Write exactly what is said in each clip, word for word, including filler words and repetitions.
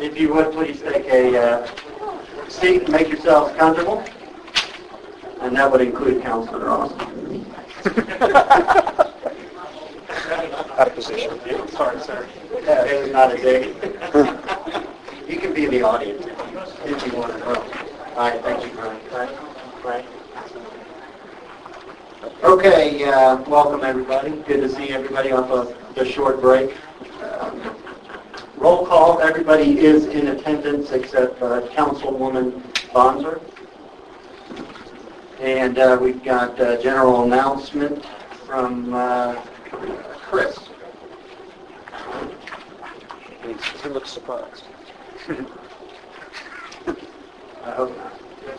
If you would, please take a uh, seat and make yourselves comfortable. And that would include Councilor Austin. Out of position. Sorry, sir. Yeah, it was not a dig. You can be in the audience if you want to. All right, thank you, Brian. Right. Right. Okay, uh, welcome everybody. Good to see everybody off of the short break. Um, roll call. Everybody is in attendance except uh, Councilwoman Bonser. And uh, we've got a general announcement from uh, Chris. He looks surprised. I hope not.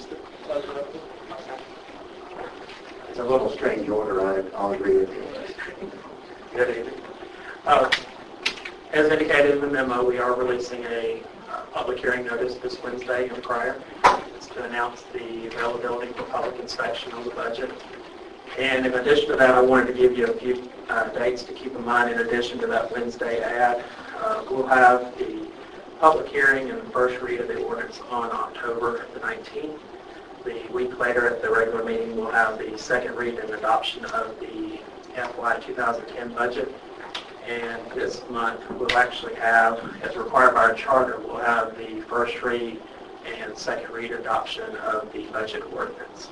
It's a little strange order, I, I'll agree with you. Good evening. Uh, as indicated in the memo, we are releasing a uh, public hearing notice this Wednesday and prior. It's to announce the availability for public inspection on the budget. And in addition to that, I wanted to give you a few uh, dates to keep in mind in addition to that Wednesday ad. Uh, we'll have the public hearing and the first read of the ordinance on October the nineteenth. The week later at the regular meeting, we'll have the second read and adoption of the F Y twenty ten budget. And this month, we'll actually have, as required by our charter, we'll have the first read and second read adoption of the budget ordinance.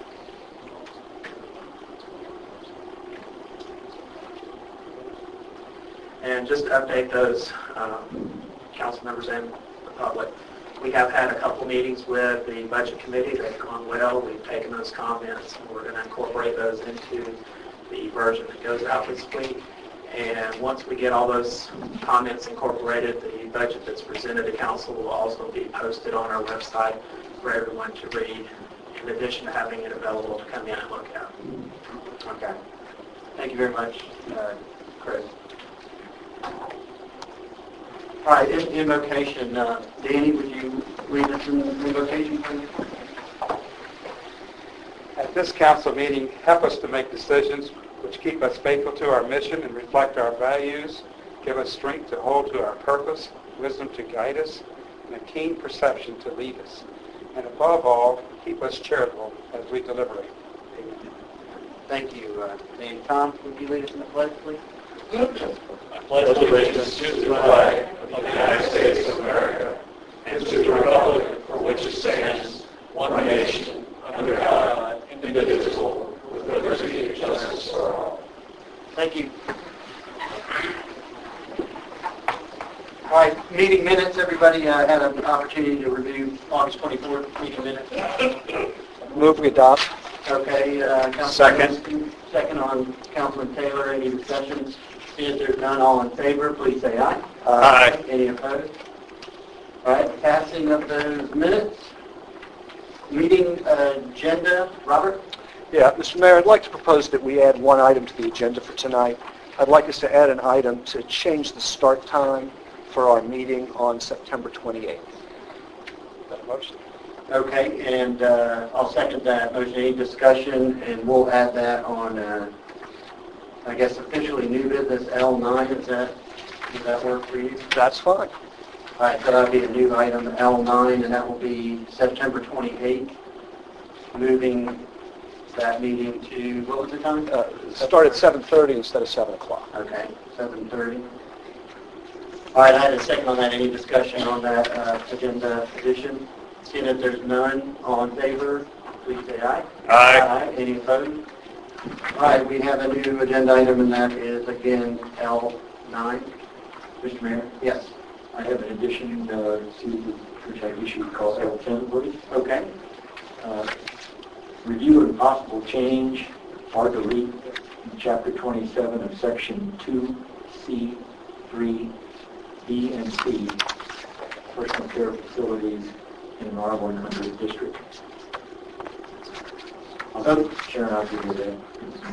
And just to update those um, council members and the public, we have had a couple meetings with the budget committee. They've gone well. We've taken those comments and we're going to incorporate those into the version that goes out this week. And once we get all those comments incorporated, the budget that's presented to council will also be posted on our website for everyone to read, in addition to having it available to come in and look at. Okay. Thank you very much, uh, Chris. All right, in, invocation. Uh, Danny, would you lead us in invocation, please? At this council meeting, help us to make decisions which keep us faithful to our mission and reflect our values, give us strength to hold to our purpose, wisdom to guide us, and a keen perception to lead us. And above all, keep us charitable as we deliberate. Amen. Thank you, uh, Danny. Tom, would you lead us in the pledge, please? I pledge allegiance to the flag of the United States of America and to the republic for which it stands, one nation, under God, indivisible, with liberty and justice for all. Thank you. All right, meeting minutes. Everybody uh, had an opportunity to review August twenty-fourth meeting minutes. Move we adopt. Okay, uh, Councilman Second. Second on Councilman Taylor. Any discussions? If there's none, all in favor, please say aye. Aye. Any opposed? All right, passing of those minutes. Meeting agenda. Robert? Yeah, Mister Mayor, I'd like to propose that we add one item to the agenda for tonight. I'd like us to add an item to change the start time for our meeting on September twenty-eighth. Is that a motion? Okay, and uh, I'll second that motion. Any discussion, and we'll add that on, uh, I guess, officially new business L nine. Is that, does that work for you? That's fine. All right, so that'll be a new item, L nine, and that will be September twenty-eighth, moving that meeting to, what was the time? Uh, start at seven thirty instead of seven o'clock. Okay, seven thirty. All right, I had a second on that. Any discussion on that uh, agenda addition? Seeing that there's none, all in favor, please say aye. Aye. Aye. Any opposed? All right, we have a new agenda item, and that is, again, L nine. Mister Mayor, Yes. I have an addition uh, to which I guess you would call L ten, please. Okay. Uh, Review and possible change or delete in Chapter twenty-seven of Section two C, three, D, and C, personal care facilities in an R one hundred district. I'll Sharon, I'll give you that.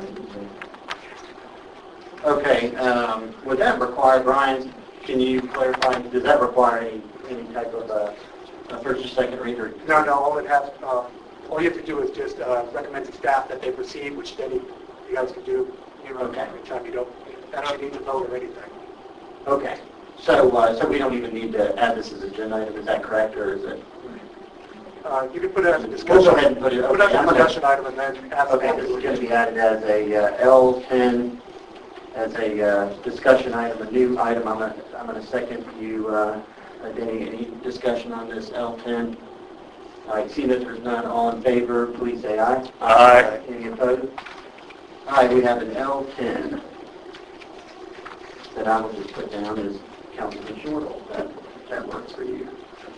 Okay, um, would that require, Brian, can you clarify, does that require any, any type of uh, a first or second reader? No, no, all it has, uh, all you have to do is just uh, recommend to staff that they proceed, which then you guys can do, you know, Okay. anytime you don't, I don't need to vote or anything. Okay, So, uh, so we don't even need to add this as an agenda item, is that correct, or is it? Uh, You can put it as a We'll discussion. go ahead and put it, Put it okay, as I'm a gonna, discussion item and then have it okay, added this to is the going to be agenda. added as a uh, L ten, as a uh, discussion item, a new item. I'm going to, I'm going to second you, uh, Denny, any discussion on this L ten? I see that there's none. All in favor, please say aye. Aye. Any opposed? All right, we have an L ten that I will just put down as Councilman Shortall. That, that works for you.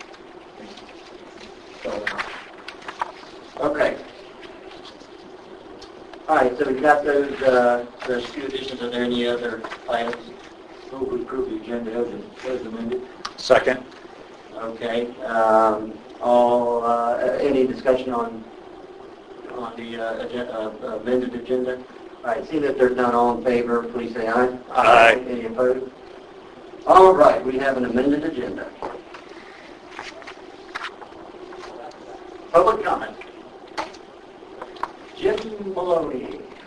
So, okay. All right, so we've got those, uh, those two additions. Are there any other items? Move we approve the agenda as as amended. Second. Okay. Um, all, uh, any discussion on on the uh, agen- uh, amended agenda? All right, seeing that there's none, all in favor, please say aye. Aye. Any opposed? All right, we have an amended agenda. Public comment. Jim Maloney.